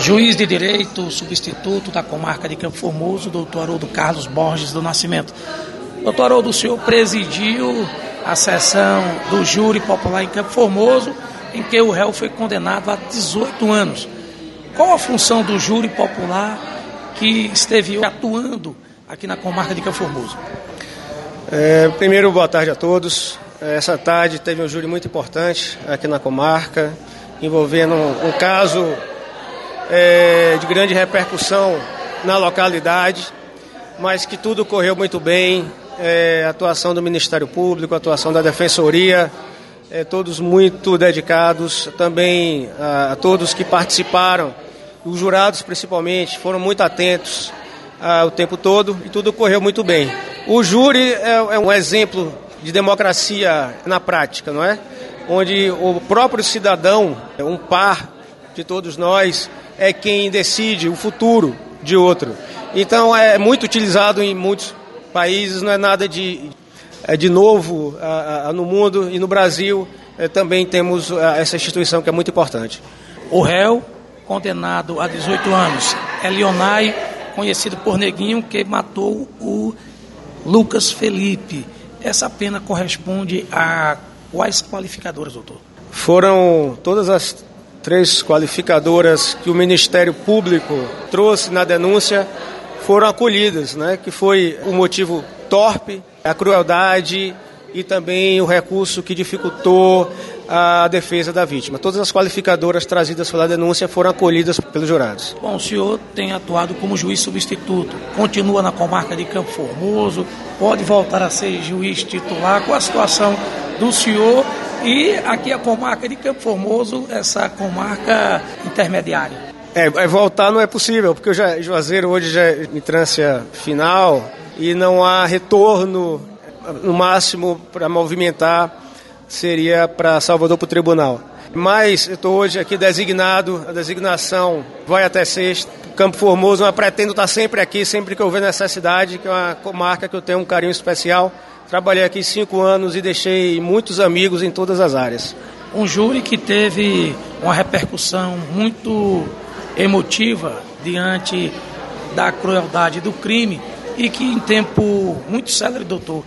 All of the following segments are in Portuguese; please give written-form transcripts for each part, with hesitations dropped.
Juiz de Direito, substituto da comarca de Campo Formoso, doutor Haroldo Carlos Borges do Nascimento. Doutor Haroldo, o senhor presidiu a sessão do júri popular em Campo Formoso, em que o réu foi condenado a 18 anos. Qual a função do júri popular que esteve atuando aqui na comarca de Campo Formoso? Primeiro, boa tarde a todos. Essa tarde teve um júri muito importante aqui na comarca, envolvendo um caso de grande repercussão na localidade, mas que tudo correu muito bem. A atuação do Ministério Público, a atuação da Defensoria, todos muito dedicados, também a todos que participaram, os jurados principalmente, foram muito atentos o tempo todo e tudo correu muito bem. O júri é um exemplo de democracia na prática, não é? Onde o próprio cidadão, um par de todos nós, é quem decide o futuro de outro. Então é muito utilizado em muitos países, não é nada de novo no mundo, e no Brasil também temos essa instituição que é muito importante. O réu, condenado a 18 anos, é Lionai, conhecido por Neguinho, que matou o Lucas Felipe. Essa pena corresponde a quais qualificadoras, doutor? Foram todas as 3 qualificadoras que o Ministério Público trouxe na denúncia, foram acolhidas, né? Que foi o motivo torpe, a crueldade e também o recurso que dificultou a defesa da vítima. Todas as qualificadoras trazidas pela denúncia foram acolhidas pelos jurados. Bom, o senhor tem atuado como juiz substituto, continua na comarca de Campo Formoso, pode voltar a ser juiz titular. Qual a situação do senhor e aqui a comarca de Campo Formoso, essa comarca intermediária? Voltar não é possível, porque o Juazeiro hoje já é em instância final e não há retorno, no máximo para movimentar seria para Salvador, para o tribunal. Mas eu estou hoje aqui designado, a designação vai até sexta. Campo Formoso, eu pretendo estar sempre aqui, sempre que houver necessidade, que é uma comarca que eu tenho um carinho especial. Trabalhei aqui 5 anos e deixei muitos amigos em todas as áreas. Um júri que teve uma repercussão muito emotiva diante da crueldade do crime e que em tempo muito célere, doutor,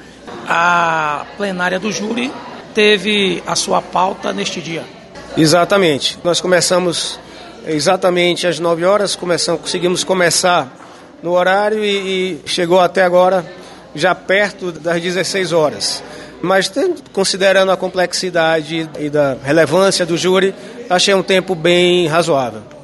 a plenária do júri teve a sua pauta neste dia. Exatamente. Nós começamos exatamente às 9 horas, conseguimos começar no horário e chegou até agora já perto das 16 horas. Mas considerando a complexidade e da relevância do júri, achei um tempo bem razoável.